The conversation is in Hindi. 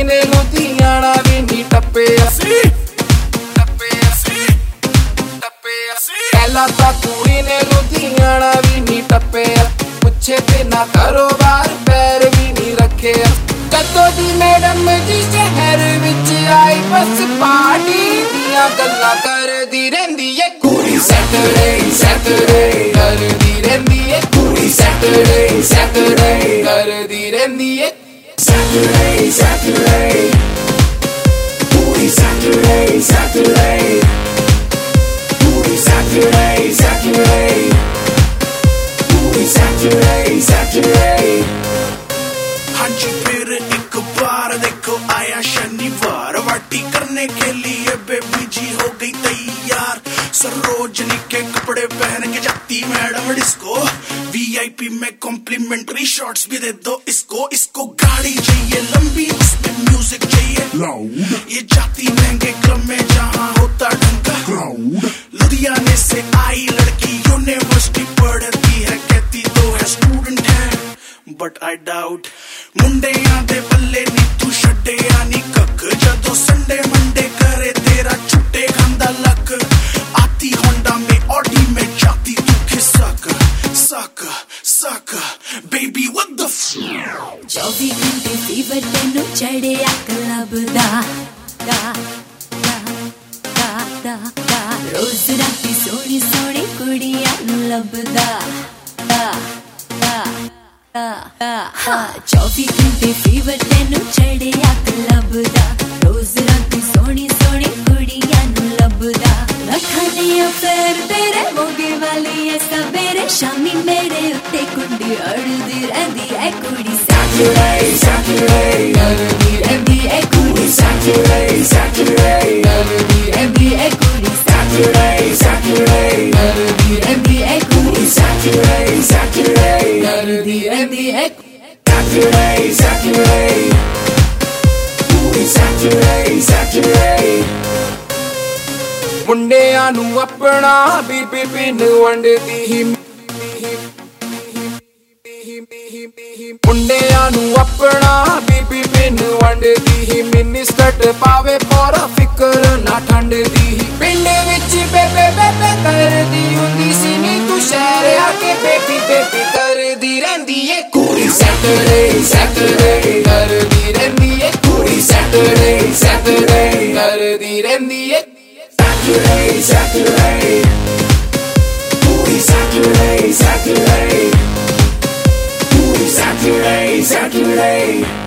ने लुधियाना भी नहीं टप्पे पहला तो कुड़ी ने लुधियाना भी नहीं टप्पे पुछे ते ना कारोबार पैर भी नहीं रखे कदों दी मैडम जी शहर विच आई बस पार्टी दियां गल्लां करदी रहिंदी है कुड़ी सैटरडे सैटरडे करदी रहिंदी है कुड़ी सैटरडे सैटरडे करदी रहिंदी है सैटरडे सैटरडे कुड़ी Saturday Saturday Saturday, Saturday, Saturday, Saturday. हाँ जी फिर एक बार देखो आया शनिवार वाटी करने के लिए बेबी जी हो गई तैयार सरोजनी के कपड़े पहन के जाती मैडम डिस्को वीआईपी में कॉम्प्लीमेंट्री शॉट्स भी दे दो इसको गाड़ी चाहिए लंबी उसमें म्यूजिक चाहिए लाउड ये जाती महंगे क्लब में जहाँ होता ढंका क्राउड लुधियाने से आई लड़की यूनिवर्सिटी पढ़ती है कहती तो है स्टूडेंट है बट आई डाउट मुंडे आंदे बल्ले नी तू छड्डे आनी कख जदों संडे मंडे करे तेरा छुट्टे खांदा लक आती होंडा में ऑडी में जाती तू खिसक सक बेबी व्हाट द 24 घंटे फीवर तेनू चढ़िया क्लब दा रोज राती सोनी सोनी कुड़ियां नू लभदा 24 घंटे फीवर तेनू चढ़िया क्लब दा रोज राती सोनी सोनी कुड़ियां नू लभदा रखनी अफेयर तेरे मोगे वाली है सवेरे शामी मेरे उत्ते कुंडी अड़दी रहंदी है कुड़ी Saturday, Saturday, करदी रहिंदी है कुड़ी Saturday, Saturday, करदी रहिंदी है कुड़ी Saturday, Saturday, करदी रहिंदी है कुड़ी Saturday, Saturday, करदी रहिंदी है Saturday, Saturday, कुड़ी Saturday, Saturday. मुंडियां नू अपना बीबी पिन वंडदी ही मुंडियां नू अपना बीबी पिन वंडदी ही मिनी स्कर्ट पावे पूरा फिकर ना ठंडदी ही पिंड विच बेबे बेबे करदी हुंदी सी नी तू शहर आके बेबी बेबी करदी रहिंदी है कुड़ी सैटरडे सैटरडे करदी रहिंदी है कुड़ी सैटरडे सैटरडे करदी रहिंदी है Saturday, Saturday, कुड़ी Saturday, Saturday, कुड़ी Saturday, Saturday.